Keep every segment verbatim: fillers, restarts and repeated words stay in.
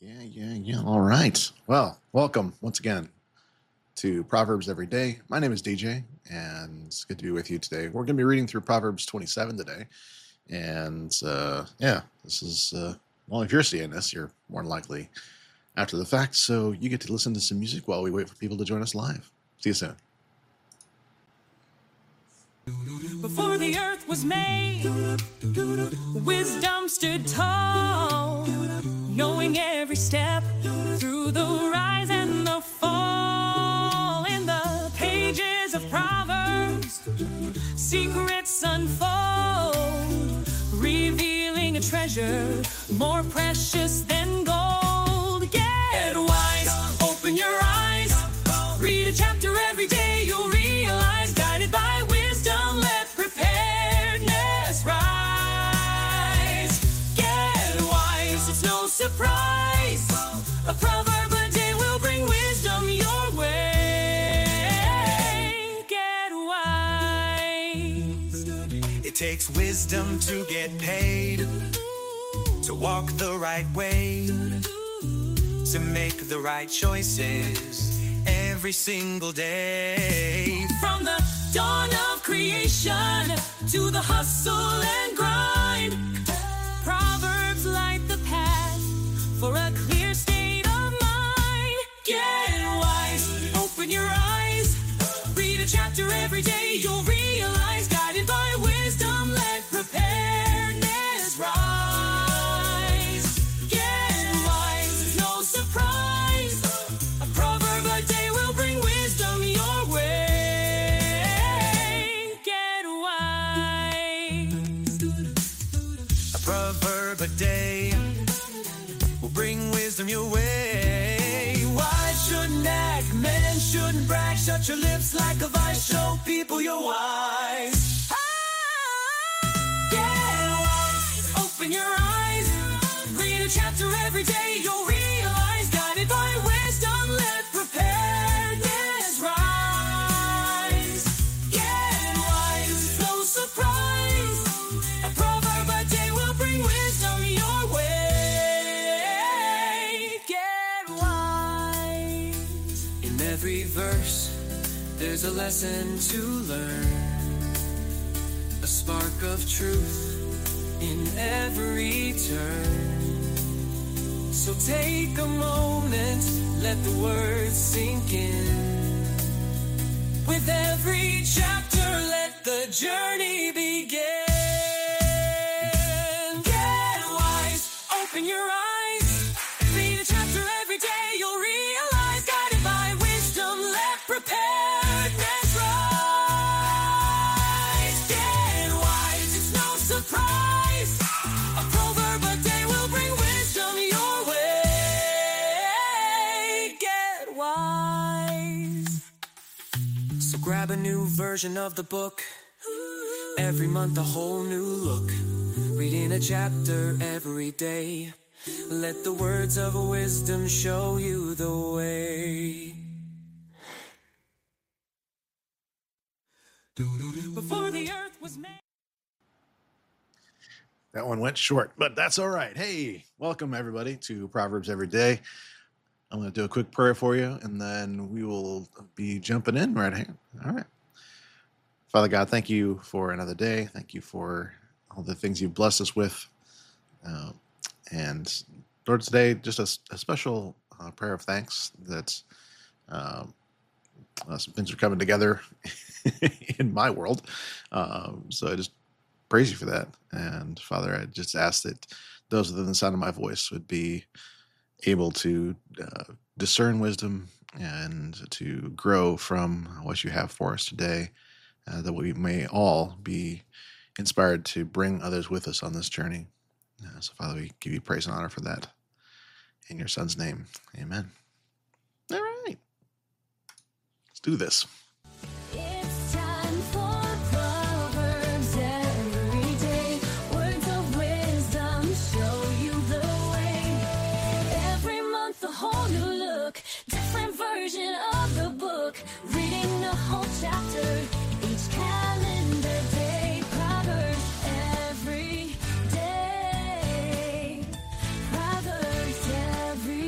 Yeah, yeah, yeah. All right. Well, welcome once again to Proverbs Every Day. My name is D J, and it's good to be with you today. We're going to be reading through Proverbs twenty-seven today. And uh, yeah, this is, uh, well, if you're seeing this, you're more than likely after the fact. So you get to listen to some music while we wait for people to join us live. See you soon. Before the earth was made, wisdom stood tall, knowing every step through the rise and the fall. In the pages of Proverbs, secrets unfold, revealing a treasure more precious than gold. Get wise, open your eyes, read a chapter every day, you'll realize, guided by wisdom, let preparedness rise. Get wise, it's no surprise, a proverb a day will bring wisdom your way. Get wise. It takes wisdom to get paid, to walk the right way, to make the right choices every single day. From the dawn of creation to the hustle and grind, Proverbs light the path for a clear state of mind. Get wise, open your eyes, read a chapter every day, you'll realize, guided by wisdom, let preparedness rise. Get wise, it's no surprise, a proverb a day will bring wisdom your way. Get wise. A proverb a day will bring wisdom your way. Wise shouldn't act, men shouldn't brag. Shut your lips like a vice, show people you're wise. Get wise, open your eyes, read a chapter every day, you'll realize, guided by wisdom, let preparedness rise. Get wise, it's no surprise, a proverb a day will bring wisdom your way. Get wise. In every verse, there's a lesson to learn, a spark of truth in every turn. So take a moment, let the words sink in. With every chapter, let the journey begin. Get wise, open your eyes, read a chapter every day, you'll realize, guided by wisdom, let preparedness rise. Get wise, it's no surprise, a proverb a day will bring wisdom your way. Get wise. So grab a new version of the book, every month a whole new look, reading a chapter every day, let the words of wisdom show you the way. Before the earth was made. That one went short, but that's all right. Hey, welcome everybody to Proverbs Every Day. I'm going to do a quick prayer for you, and then we will be jumping in right here. All right. Father God, thank you for another day. Thank you for all the things you've blessed us with. Uh, and Lord, today, just a, a special uh, prayer of thanks that um, uh, some things are coming together in my world. Um, so I just praise you for that. And Father, I just ask that those within the sound of my voice would be able to uh, discern wisdom and to grow from what you have for us today, uh, that we may all be inspired to bring others with us on this journey. Uh, so Father, we give you praise and honor for that. In your Son's name, amen. All right. Let's do this. It's time for Proverbs every day. Words of wisdom show you the way. Every month a whole new look, different version of the book. Reading a whole chapter each calendar day. Proverbs every day. Proverbs every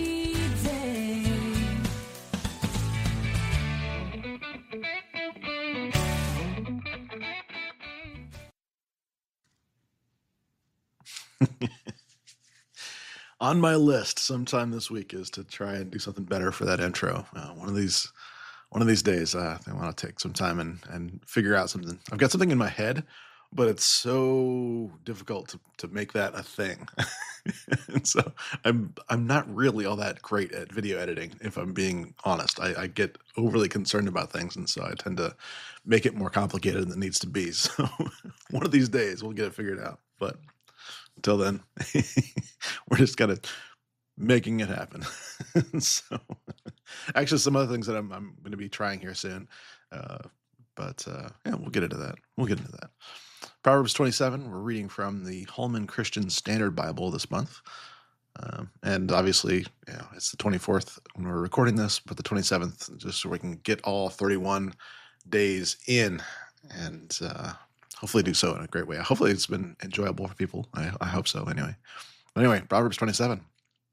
On my list sometime this week is to try and do something better for that intro. Uh, one of these, one of these days, uh, I want to take some time and, and figure out something. I've got something in my head, but it's so difficult to, to make that a thing. And so I'm, I'm not really all that great at video editing, if I'm being honest. I, I get overly concerned about things, and so I tend to make it more complicated than it needs to be. So one of these days we'll get it figured out. But until then, we're just kind of making it happen. So actually some other things that I'm, I'm going to be trying here soon. Uh, but uh, yeah, we'll get into that. We'll get into that. Proverbs twenty-seven, we're reading from the Holman Christian Standard Bible this month. Um, and obviously, you know, it's the twenty-fourth when we're recording this, but the twenty-seventh, just so we can get all thirty-one days in and uh, hopefully do so in a great way. Hopefully it's been enjoyable for people. I, I hope so anyway. But anyway, Proverbs twenty-seven.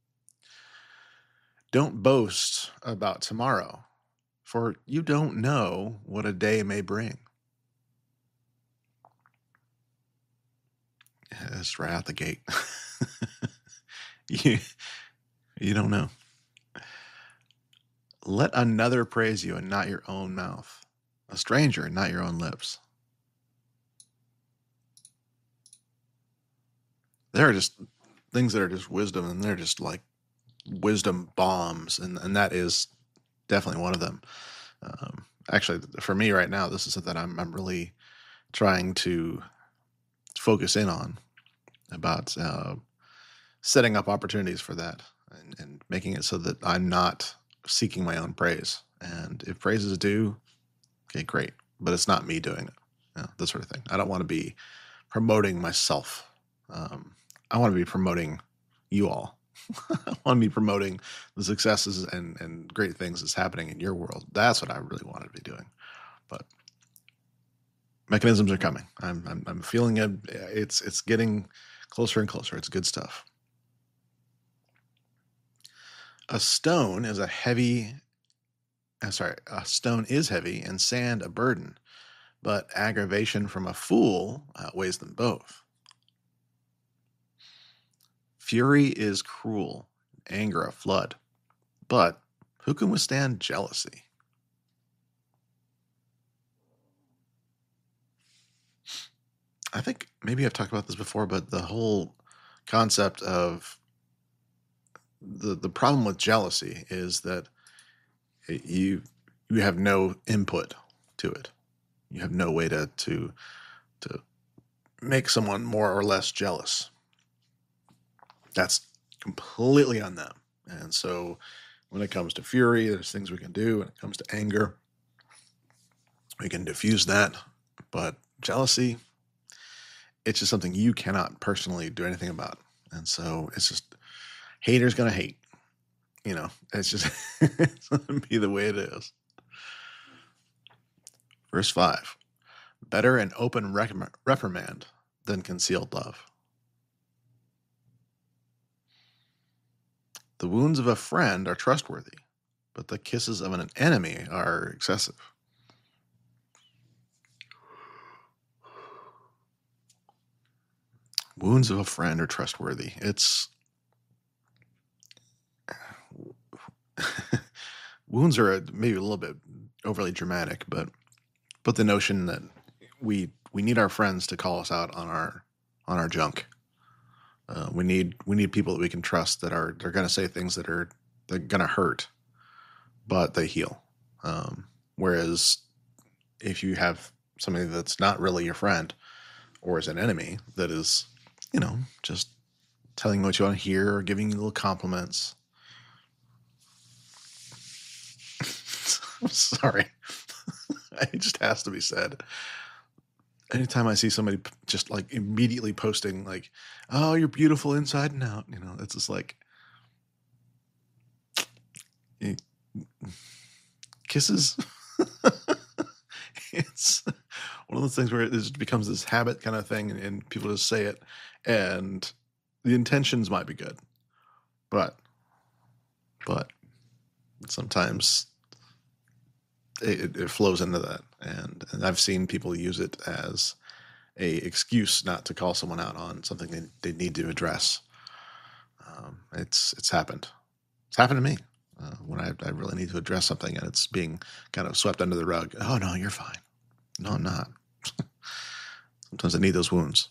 Don't boast about tomorrow, for you don't know what a day may bring. Yeah, that's right out the gate. you, you don't know. Let another praise you and not your own mouth, a stranger and not your own lips. There are just things that are just wisdom, and they're just like wisdom bombs, and, and that is definitely one of them. Um, actually, for me right now, this is something I'm, I'm really trying to focus in on, about uh, setting up opportunities for that, and, and making it so that I'm not seeking my own praise. And if praise is due, okay, great, but it's not me doing it. You know, that sort of thing. I don't want to be promoting myself. Um, I want to be promoting you all. I want to be promoting the successes and, and great things that's happening in your world. That's what I really want to be doing. But mechanisms are coming. I'm, I'm, I'm feeling it. It's, it's getting closer and closer. It's good stuff. A stone is a heavy, uh, sorry, a stone is heavy and sand a burden, but aggravation from a fool outweighs them both. Fury is cruel, anger a flood, but who can withstand jealousy? I think maybe I've talked about this before, but the whole concept of the the problem with jealousy is that it, you you have no input to it. You have no way to to to make someone more or less jealous. That's completely on them. And so when it comes to fury, there's things we can do. When it comes to anger, we can diffuse that. But jealousy, it's just something you cannot personally do anything about. And so it's just, haters gonna hate. You know, it's just it's gonna be the way it is. Verse five, better an open reprimand than concealed love. The wounds of a friend are trustworthy, but the kisses of an enemy are excessive. Wounds of a friend are trustworthy. It's wounds are maybe a little bit overly dramatic, but but the notion that we we need our friends to call us out on our on our junk. Uh, we need we need people that we can trust, that are they're going to say things that are they're going to hurt, but they heal. Um, whereas if you have somebody that's not really your friend, or is an enemy that is, you know, just telling you what you want to hear or giving you little compliments. I'm sorry, it just has to be said. Anytime I see somebody just like immediately posting like, "Oh, you're beautiful inside and out," you know, it's just like, kisses. It's one of those things where it just becomes this habit kind of thing, and, and people just say it, and the intentions might be good, but but sometimes it, it flows into that, and, and I've seen people use it as a excuse not to call someone out on something they, they need to address. Um, it's it's happened. It's happened to me uh, when I, I really need to address something and it's being kind of swept under the rug. Oh no, you're fine. No, I'm not. Sometimes I need those wounds.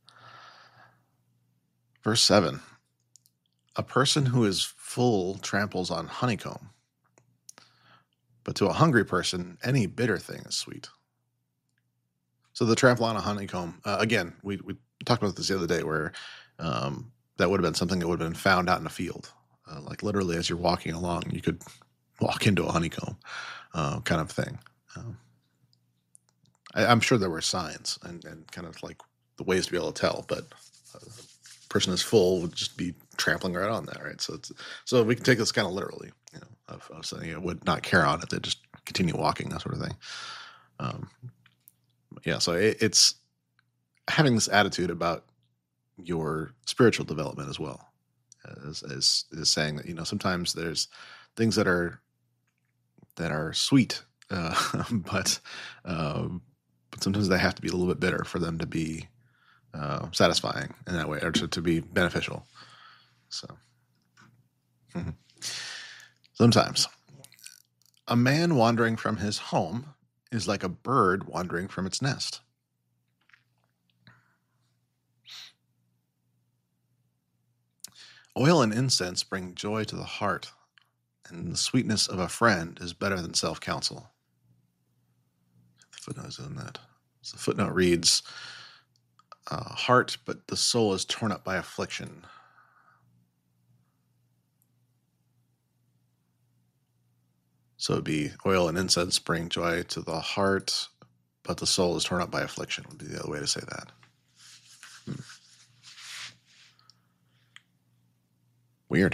Verse seven. A person who is full tramples on honeycomb, but to a hungry person, any bitter thing is sweet. So the trample on a honeycomb, uh, again, we, we talked about this the other day where um, that would have been something that would have been found out in a field. Uh, like literally as you're walking along, you could walk into a honeycomb uh, kind of thing. Um, I, I'm sure there were signs and, and kind of like the ways to be able to tell, but a person is full would just be trampling right on that, right? So it's so we can take this kind of literally, you know, of, of something that would not care on it, they just continue walking, that sort of thing. Um, yeah, so it, it's having this attitude about your spiritual development as well, as, as is saying that, you know, sometimes there's things that are that are sweet, uh, but um, but sometimes they have to be a little bit bitter for them to be uh, satisfying in that way, or to, to be beneficial. So mhm. Sometimes a man wandering from his home is like a bird wandering from its nest. Oil and incense bring joy to the heart, and the sweetness of a friend is better than self-counsel. The footnote is in that. So the footnote reads, uh, heart, but the soul is torn up by affliction. So it'd be oil and incense bring joy to the heart, but the soul is torn up by affliction, would be the other way to say that. Hmm. Weird.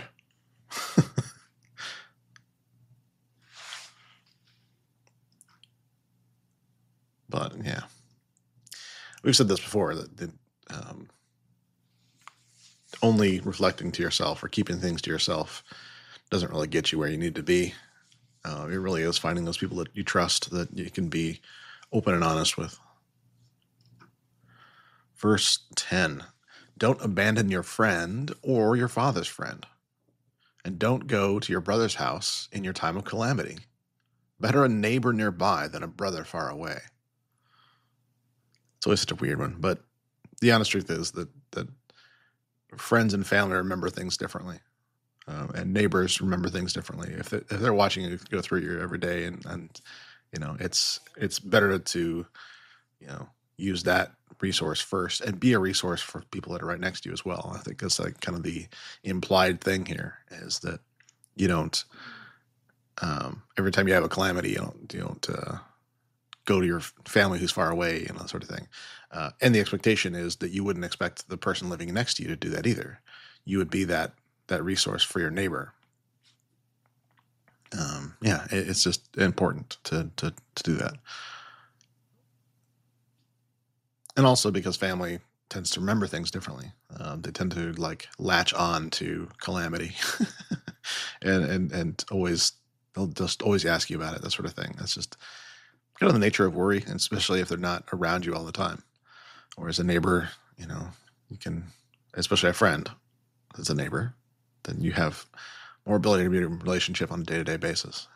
But yeah, we've said this before, that, that um, only reflecting to yourself or keeping things to yourself doesn't really get you where you need to be. Uh, it really is finding those people that you trust, that you can be open and honest with. Verse ten, don't abandon your friend or your father's friend, and don't go to your brother's house in your time of calamity. Better a neighbor nearby than a brother far away. It's always such a weird one, but the honest truth is that, that friends and family remember things differently. Um, and neighbors remember things differently. If, they, if they're watching you go through your everyday, and, and you know, it's it's better to, you know, use that resource first and be a resource for people that are right next to you as well. I think that's like kind of the implied thing here, is that you don't um, every time you have a calamity, you don't you don't uh, go to your family who's far away and that sort of thing. Uh, and the expectation is that you wouldn't expect the person living next to you to do that either. You would be that that resource for your neighbor. Um, yeah, it, it's just important to, to, to do that. And also because family tends to remember things differently. Um, they tend to like latch on to calamity and, and, and always, they'll just always ask you about it, that sort of thing. That's just kind of the nature of worry, and especially if they're not around you all the time. Or as a neighbor, you know, you can, especially a friend as a neighbor, then you have more ability to be in a relationship on a day-to-day basis.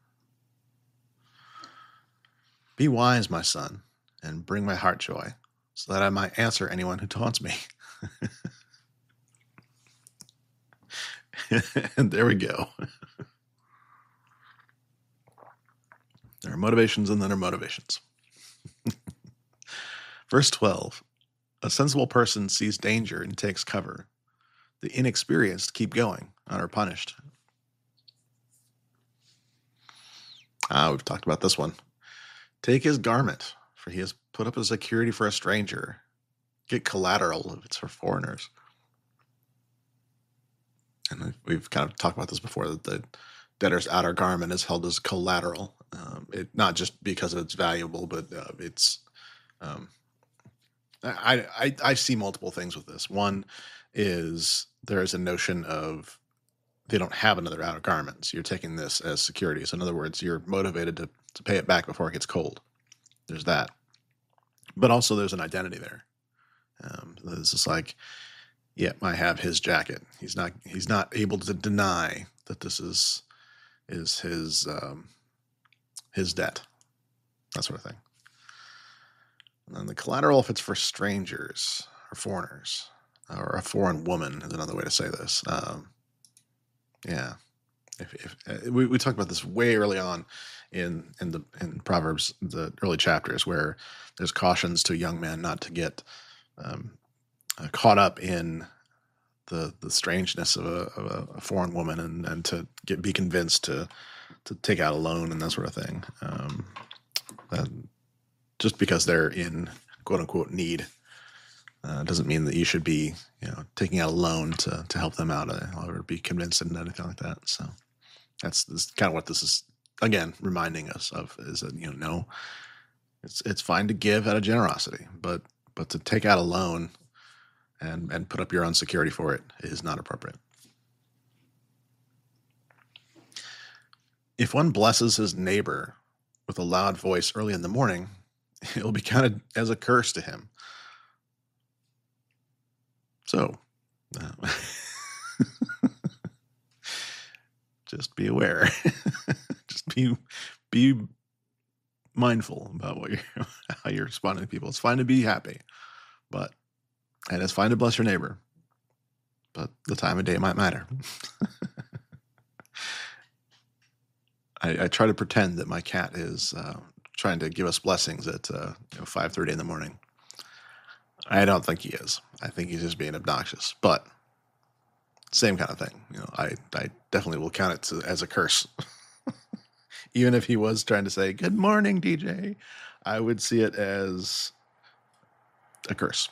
Be wise, my son, and bring my heart joy, so that I might answer anyone who taunts me. And there we go. There are motivations and then there are motivations. Verse twelve, a sensible person sees danger and takes cover. The inexperienced keep going and are punished. Ah, we've talked about this one. Take his garment, for he has put up a security for a stranger. Get collateral if it's for foreigners. And we've kind of talked about this before, that the debtor's outer garment is held as collateral. Um, it, not just because it's valuable, but uh, it's... Um, I, I I see multiple things with this. One is there is a notion of they don't have another outer garment, so you're taking this as security. So in other words, you're motivated to, to pay it back before it gets cold. There's that. but also there's an identity there. Um, it's just like, yeah, I have his jacket. He's not he's not able to deny that this is is his um, his debt, that sort of thing. And then the collateral, if it's for strangers or foreigners, or a foreign woman is another way to say this. Um, yeah, if, if uh, we we talked about this way early on in in the in Proverbs, the early chapters, where there's cautions to young men not to get um, uh, caught up in the the strangeness of a, of a, a foreign woman, and, and to get be convinced to to take out a loan and that sort of thing, um, and just because they're in quote unquote need uh, doesn't mean that you should be, you know, taking out a loan to to help them out uh, or be convinced and anything like that. So that's, that's kind of what this is again reminding us of, is that, you know, no, it's it's fine to give out of generosity, but but to take out a loan and and put up your own security for it is not appropriate. If one blesses his neighbor with a loud voice early in the morning, it will be counted as a curse to him. So, uh, just be aware. Just be be mindful about what you're how you're responding to people. It's fine to be happy, but and it's fine to bless your neighbor, but the time of day might matter. I, I try to pretend that my cat is uh, trying to give us blessings at uh, you know, five thirty in the morning. I don't think he is. I think he's just being obnoxious. But same kind of thing. You know, I, I definitely will count it to, as a curse. Even if he was trying to say, "Good morning, D J," I would see it as a curse.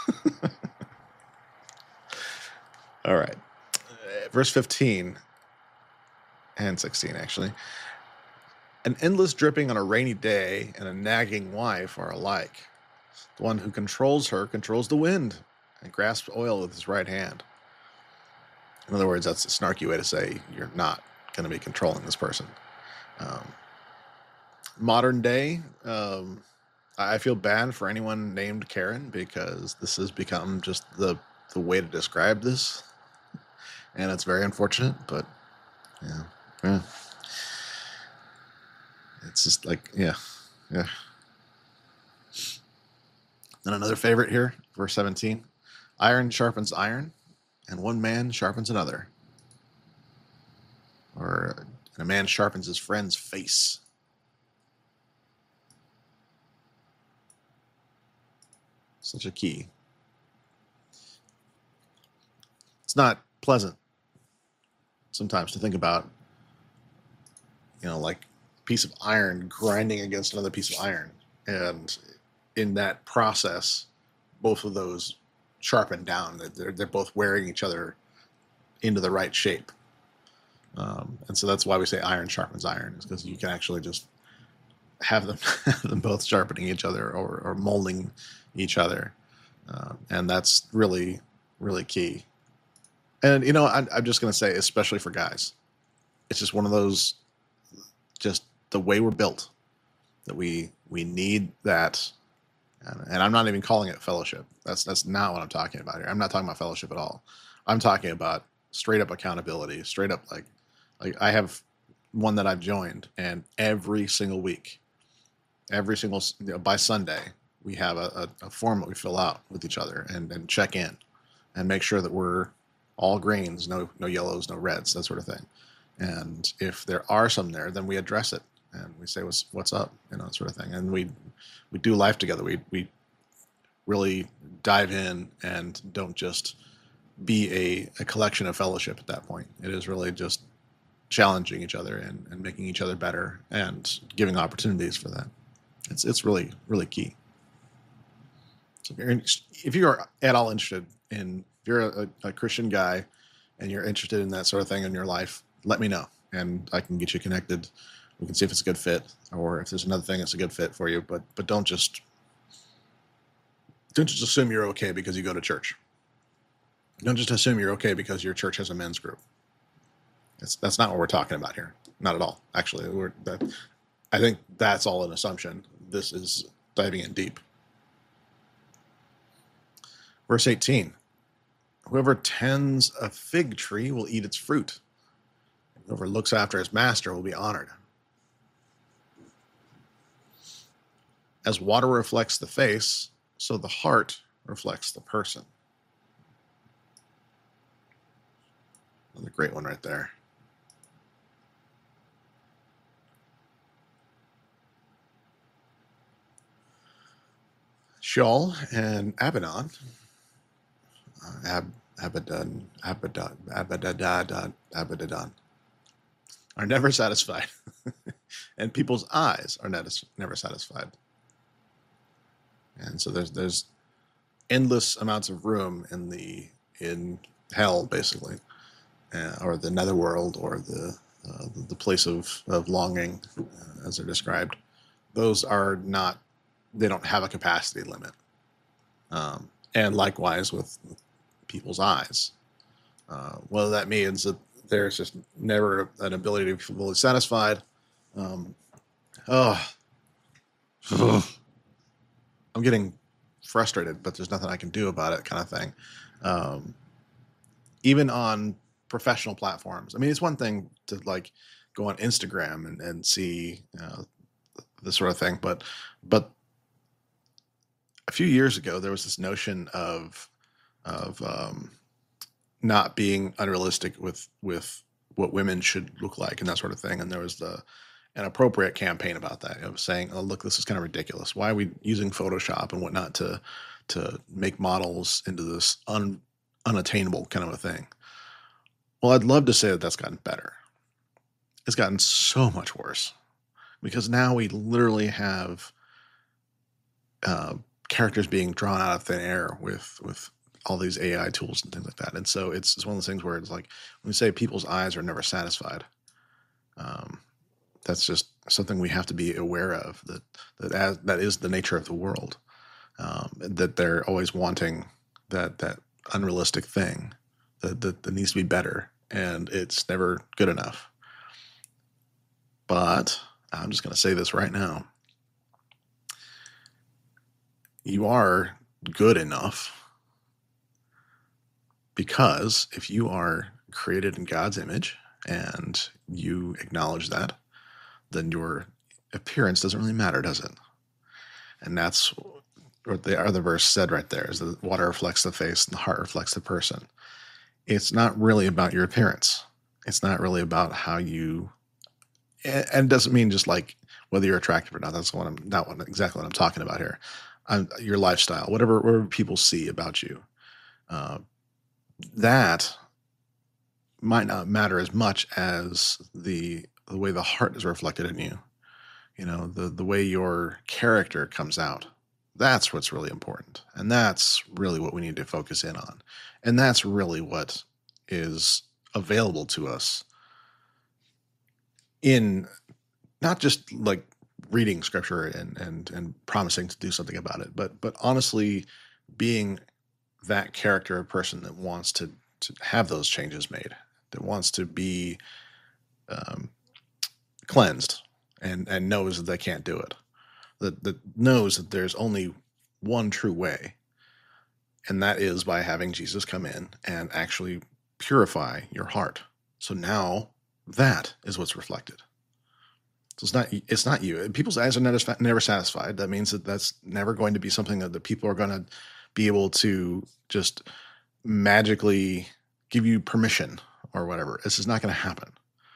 All right. Uh, verse fifteen and sixteen, actually. An endless dripping on a rainy day and a nagging wife are alike. The one who controls her controls the wind and grasps oil with his right hand. In other words, that's a snarky way to say you're not going to be controlling this person. Um, modern day, um, I feel bad for anyone named Karen, because this has become just the, the way to describe this. And it's very unfortunate, but yeah, yeah. It's just like, yeah, yeah. Then another favorite here, verse seventeen. Iron sharpens iron, and one man sharpens another. Or, and a man sharpens his friend's face. Such a key. It's not pleasant sometimes to think about, you know, like a piece of iron grinding against another piece of iron. And in that process, both of those sharpen down. They're, they're both wearing each other into the right shape. Um, and so that's why we say iron sharpens iron, is because you can actually just have them, have them both sharpening each other, or, or molding each other. Uh, and that's really, really key. And, you know, I'm, I'm just going to say, especially for guys, it's just one of those, just the way we're built, that we we need that. And, and I'm not even calling it fellowship. That's that's not what I'm talking about here. I'm not talking about fellowship at all. I'm talking about straight up accountability, straight up like, like I have one that I've joined, and every single week, every single, you know, by Sunday, we have a, a, a form that we fill out with each other and, and check in and make sure that we're all greens, no no yellows, no reds, that sort of thing. And if there are some there, then we address it and we say what's what's up, you know, that sort of thing. And we we do life together. We we really dive in and don't just be a, a collection of fellowship at that point. It is really just challenging each other and, and making each other better and giving opportunities for that. It's it's really, really key. So if you're, in, if you are at all interested in, if you're a, a Christian guy and you're interested in that sort of thing in your life, let me know and I can get you connected. We can see if it's a good fit, or if there's another thing that's a good fit for you. But but don't just don't just assume you're okay because you go to church. Don't just assume you're okay because your church has a men's group. That's that's not what we're talking about here. Not at all. Actually, we're that. I think that's all an assumption. This is diving in deep. Verse eighteen, whoever tends a fig tree will eat its fruit. Whoever looks after his master will be honored. As water reflects the face, so the heart reflects the person. Another great one right there. Sheol and Abaddon, uh, Ab, Abaddon, Abaddon, Abaddon, Abaddon, are never satisfied, and people's eyes are never, never satisfied. And so there's there's endless amounts of room in the in hell, basically, uh, or the netherworld, or the uh, the place of of longing, uh, as they're described. Those are not. They don't have a capacity limit. Um, and likewise with, with people's eyes. Uh, whether that means that there's just never an ability to be fully satisfied. Um, oh, I'm getting frustrated, but there's nothing I can do about it, kind of thing. Um, even on professional platforms. I mean, it's one thing to like go on Instagram and, and see uh, this sort of thing, but but a few years ago, there was this notion of of um, not being unrealistic with with what women should look like and that sort of thing. And there was the an appropriate campaign about that. It was saying, "Oh, look, this is kind of ridiculous. Why are we using Photoshop and whatnot to to make models into this un, unattainable kind of a thing?" Well, I'd love to say that that's gotten better. It's gotten so much worse because now we literally have. Uh, characters being drawn out of thin air with with all these A I tools and things like that. And so it's, it's one of those things where it's like when we say people's eyes are never satisfied, um, that's just something we have to be aware of, that that as, that is the nature of the world, um, that they're always wanting that that unrealistic thing that, that, that needs to be better, and it's never good enough. But I'm just going to say this right now. You are good enough, because if you are created in God's image and you acknowledge that, then your appearance doesn't really matter, does it? And that's what the other verse said right there, is that water reflects the face and the heart reflects the person. It's not really about your appearance. It's not really about how you, and it doesn't mean just like whether you're attractive or not. That's what I'm not what, exactly what I'm talking about here. Um, your lifestyle, whatever, whatever people see about you, uh, that might not matter as much as the the way the heart is reflected in you. You know, the the way your character comes out. That's what's really important, and that's really what we need to focus in on, and that's really what is available to us in not just like reading scripture and and and promising to do something about it, but but honestly being that character of person that wants to to have those changes made, that wants to be um, cleansed, and and knows that they can't do it, that that knows that there's only one true way, and that is by having Jesus come in and actually purify your heart. So now that is what's reflected. So it's not it's not you. People's eyes are never never satisfied. That means that that's never going to be something that the people are going to be able to just magically give you permission or whatever. This is not going to happen.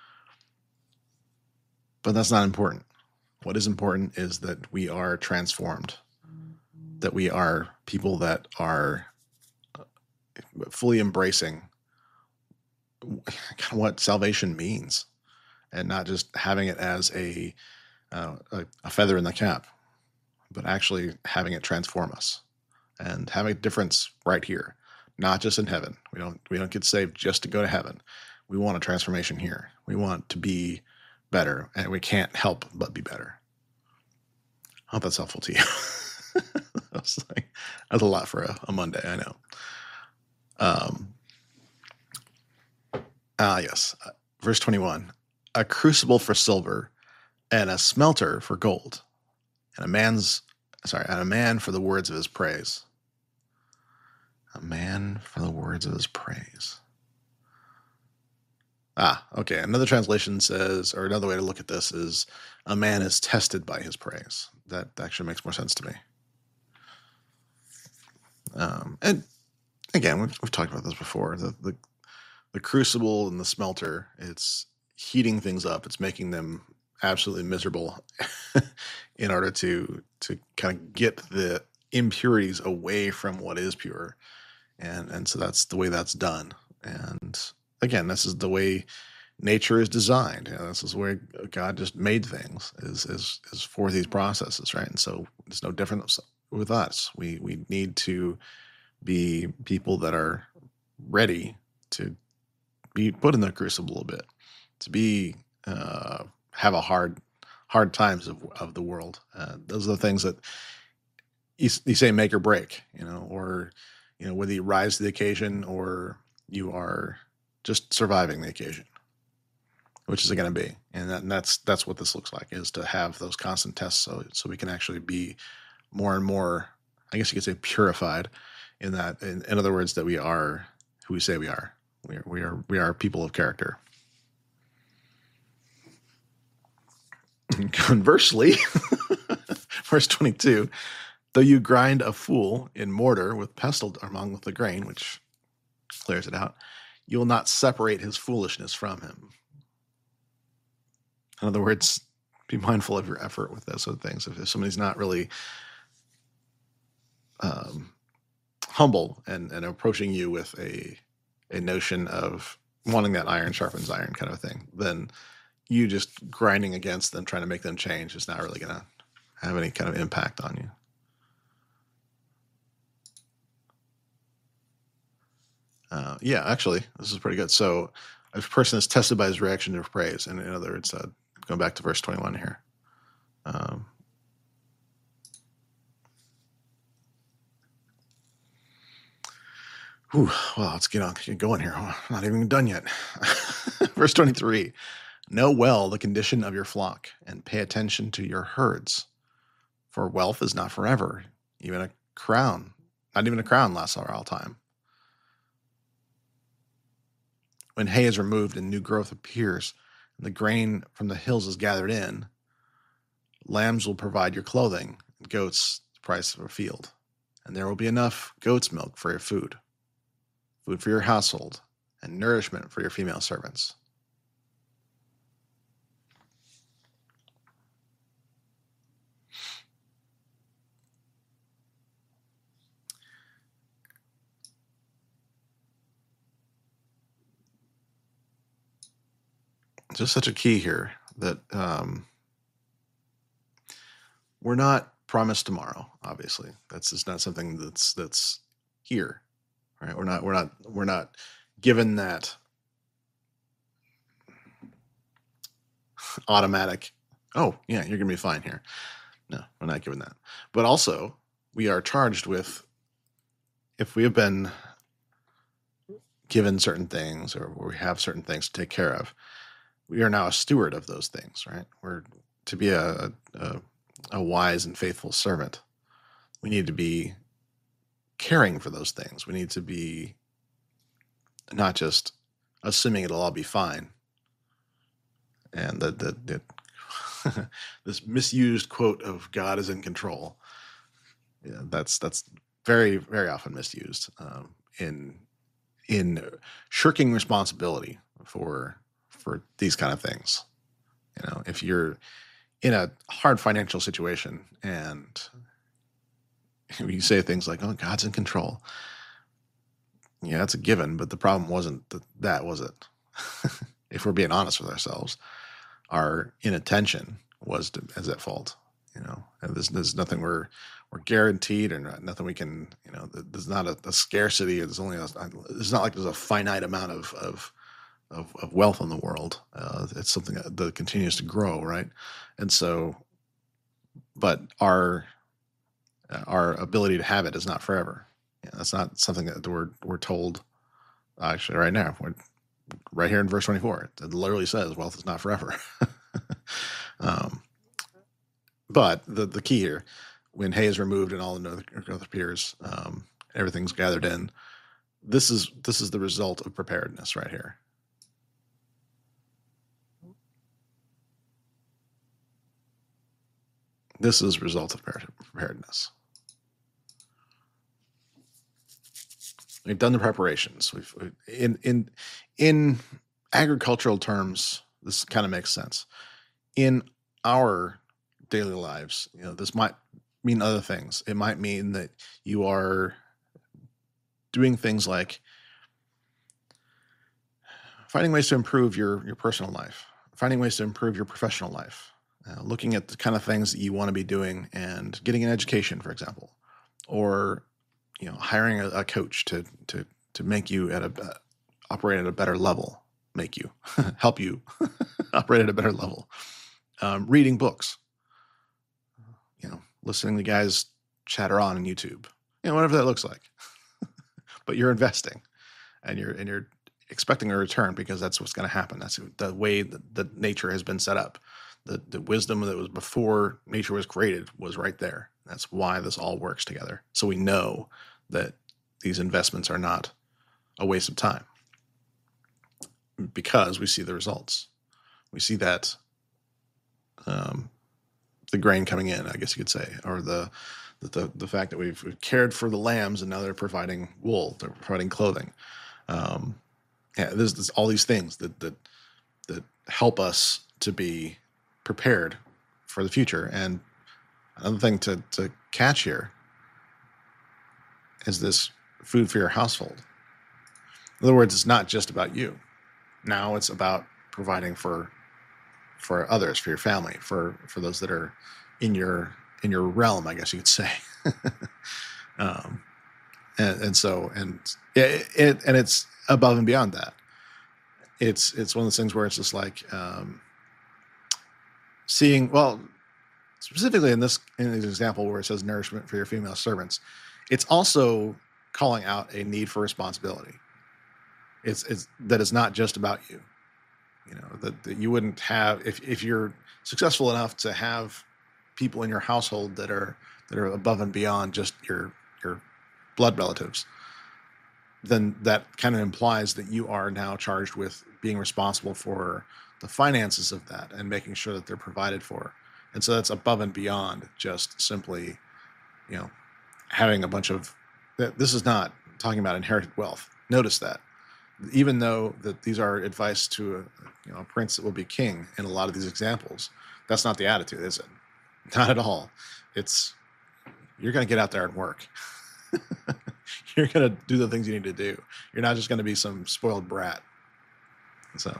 But that's not important. What is important is that we are transformed, that we are people that are fully embracing what salvation means, and not just having it as a, uh, a a feather in the cap, but actually having it transform us and having a difference right here, not just in heaven. We don't we don't get saved just to go to heaven. We want a transformation here. We want to be better, and we can't help but be better. I hope that's helpful to you. I was like, that's a lot for a, a Monday, I know. Um. Ah, yes. Uh, verse twenty-one. A crucible for silver, and a smelter for gold, and a man's sorry, and a man for the words of his praise. A man for the words of his praise. Ah, okay. Another translation says, or another way to look at this is, a man is tested by his praise. That actually makes more sense to me. Um, and again, we've, we've talked about this before. The, the the crucible and the smelter, it's heating things up. It's making them absolutely miserable in order to to kind of get the impurities away from what is pure. And and so that's the way that's done. And again, this is the way nature is designed. You know, this is where God just made things, is is is for these processes, right? And so it's no different with us. We we need to be people that are ready to be put in the crucible a bit, to be uh, have a hard hard times of of the world. Uh, those are the things that you, you say make or break, you know, or you know whether you rise to the occasion or you are just surviving the occasion, which is it going to be, and, that, and that's that's what this looks like, is to have those constant tests, so so we can actually be more and more, I guess you could say, purified. In that, in, in other words, that we are who we say we are. We are we are we are people of character. Conversely, verse twenty-two, though you grind a fool in mortar with pestle among the grain, which clears it out, you will not separate his foolishness from him. In other words, be mindful of your effort with those sort of things. If, if somebody's not really um, humble and, and approaching you with a a notion of wanting that iron sharpens iron kind of thing, then you just grinding against them, trying to make them change, is not really going to have any kind of impact on you. Uh, yeah, actually, this is pretty good. So a person is tested by his reaction to praise. And in other words, uh, going back to verse twenty-one here. Um, Whew, well, let's get on get going here. Oh, not even done yet. Verse twenty-three, know well the condition of your flock and pay attention to your herds, for wealth is not forever. Even a crown, not even a crown lasts for all time. When hay is removed and new growth appears, and the grain from the hills is gathered in, lambs will provide your clothing, and goats the price of a field. And there will be enough goat's milk for your food, food for your household, and nourishment for your female servants. Just such a key here that um, we're not promised tomorrow. Obviously, that's just not something that's that's here, right? We're not we're not we're not given that automatic. Oh yeah, you're gonna be fine here. No, we're not given that. But also, we are charged with, if we have been given certain things or we have certain things to take care of, we are now a steward of those things, right? We're to be a, a, a wise and faithful servant. We need to be caring for those things. We need to be not just assuming it'll all be fine. And that that, that this misused quote of God is in control. Yeah, that's that's very very often misused um, in in shirking responsibility for. for these kind of things. You know, if you're in a hard financial situation and you say things like, oh, God's in control. Yeah, that's a given, but the problem wasn't that, that was it? If we're being honest with ourselves, our inattention was to, is at fault. You know, and there's, there's nothing we're we're guaranteed, or not, nothing we can. You know, there's not a, a scarcity. There's only a, it's not like there's a finite amount of of Of, of wealth in the world. Uh, it's something that, that continues to grow, right? And so, but our our ability to have it is not forever. Yeah, that's not something that we're we're told. Actually, right now, we're, right here in verse twenty-four, it literally says, "Wealth is not forever." um, but the the key here, when hay is removed and all the growth appears, um, everything's gathered in. This is this is the result of preparedness right here. This is a result of preparedness. We've done the preparations. We've in in in agricultural terms, this kind of makes sense. In our daily lives, you know, this might mean other things. It might mean that you are doing things like finding ways to improve your your personal life, finding ways to improve your professional life, uh, looking at the kind of things that you want to be doing, and getting an education, for example, or you know, hiring a, a coach to to to make you at a uh, operate at a better level, make you help you operate at a better level. Um, reading books, you know, listening to guys chatter on on YouTube, you know, whatever that looks like. But you're investing, and you're and you're expecting a return, because that's what's going to happen. That's the way that, that nature has been set up. The the wisdom that was before nature was created was right there. That's why this all works together. So we know that these investments are not a waste of time, because we see the results. We see that um, the grain coming in, I guess you could say, or the the the fact that we've, we've cared for the lambs, and now they're providing wool, they're providing clothing. Um, yeah, there's, there's all these things that that that help us to be prepared for the future. And another thing to to catch here is this food for your household. In other words, it's not just about you. Now it's about providing for for others, for your family, for for those that are in your in your realm, I guess you could say. um, and, and so, and it, it, and it's above and beyond that. It's, it's one of those things where it's just like, um, seeing, well, specifically in this, in this example where it says nourishment for your female servants, it's also calling out a need for responsibility. It's, it's that it's not just about you, you know, that, that you wouldn't have, if, if you're successful enough to have people in your household that are that are above and beyond just your your blood relatives, then that kind of implies that you are now charged with being responsible for the finances of that and making sure that they're provided for. And so that's above and beyond just simply, you know, having a bunch of, this is not talking about inherited wealth. Notice that. Even though that these are advice to a, you know, a prince that will be king in a lot of these examples, that's not the attitude, is it? Not at all. It's, you're going to get out there and work. You're going to do the things you need to do. You're not just going to be some spoiled brat. So,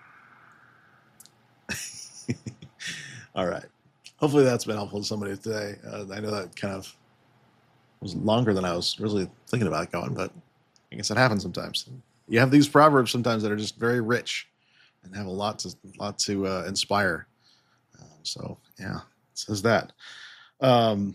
all right. Hopefully that's been helpful to somebody today. Uh, I know that kind of was longer than I was really thinking about going, but I guess that happens sometimes. You have these proverbs sometimes that are just very rich and have a lot to lot to uh, inspire. Uh, so yeah. Says that. Um,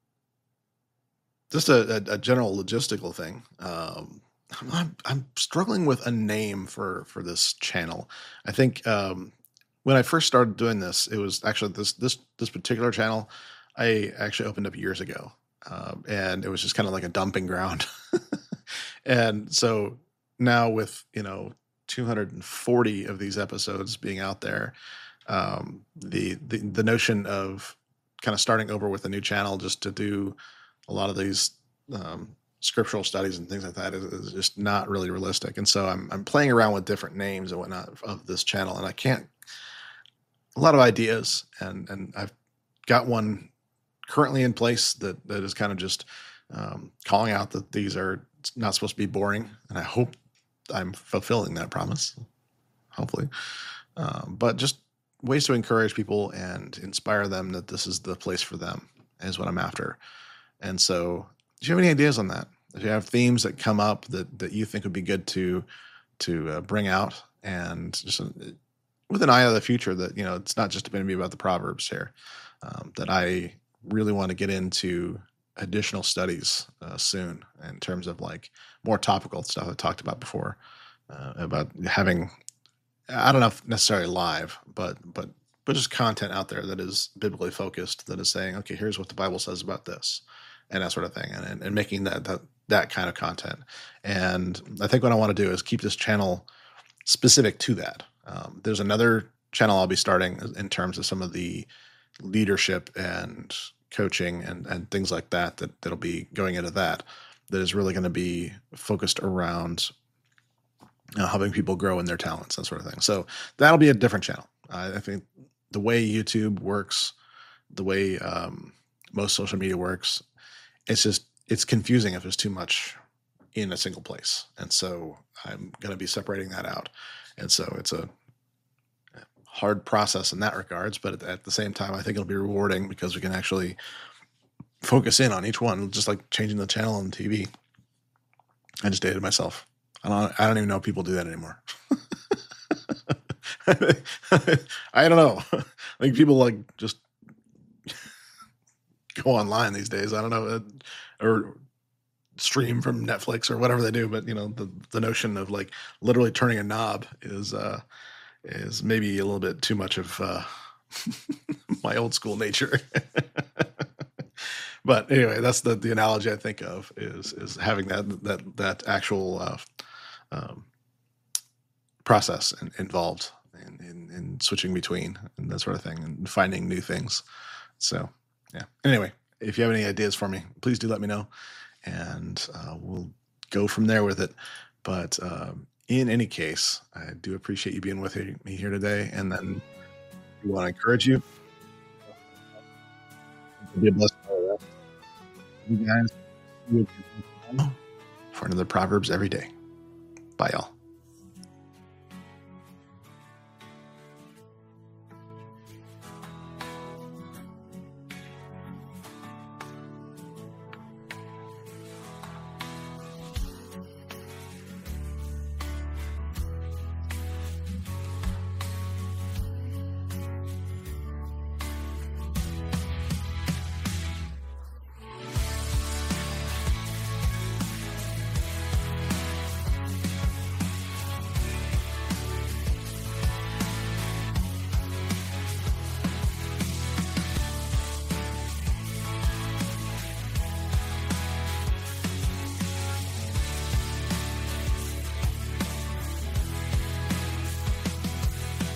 just a, a, a general logistical thing. Um, I'm, I'm struggling with a name for, for this channel. I think um, when I first started doing this, it was actually this this this particular channel I actually opened up years ago, um, and it was just kind of like a dumping ground. And so now with, you know, two hundred forty of these episodes being out there, Um, the, the the notion of kind of starting over with a new channel just to do a lot of these um, scriptural studies and things like that is, is just not really realistic. And so I'm I'm playing around with different names and whatnot of, of this channel, and I can't, a lot of ideas, and and I've got one currently in place that that is kind of just um, calling out that these are not supposed to be boring, and I hope I'm fulfilling that promise, hopefully. Um, but just ways to encourage people and inspire them that this is the place for them is what I'm after. And so, do you have any ideas on that? If you have themes that come up that, that you think would be good to to uh, bring out, and just uh, with an eye of the future, that, you know, it's not just going to be about the Proverbs here, um, that I really want to get into additional studies uh, soon in terms of like more topical stuff I talked about before, uh, about having, I don't know if necessarily live, but but but just content out there that is biblically focused, that is saying, okay, here's what the Bible says about this, and that sort of thing, and and, and making that, that that kind of content. And I think what I want to do is keep this channel specific to that. Um, there's another channel I'll be starting in terms of some of the leadership and coaching and, and things like that, that that'll be going into that, that is really going to be focused around you know, helping people grow in their talents, that sort of thing. So that'll be a different channel. I, I think the way YouTube works, the way um, most social media works, it's just, it's confusing if there's too much in a single place. And so I'm going to be separating that out. And so it's a hard process in that regards, but at, at the same time, I think it'll be rewarding because we can actually focus in on each one, just like changing the channel on T V. I just dated myself. I don't, I don't even know if people do that anymore. I don't know. I think people like just go online these days. I don't know, uh, or stream from Netflix or whatever they do. But you know, the, the notion of like literally turning a knob is, uh, is maybe a little bit too much of, uh, my old school nature. But anyway, that's the, the analogy I think of is, is having that, that, that actual, uh, um, process in, involved in, in, in switching between and that sort of thing and finding new things. So yeah. Anyway, if you have any ideas for me, please do let me know, and uh, we'll go from there with it. But um, in any case, I do appreciate you being with me here today. And then we want to encourage you. Be a blessing for the rest. You guys, for another Proverbs every day. Bye, y'all.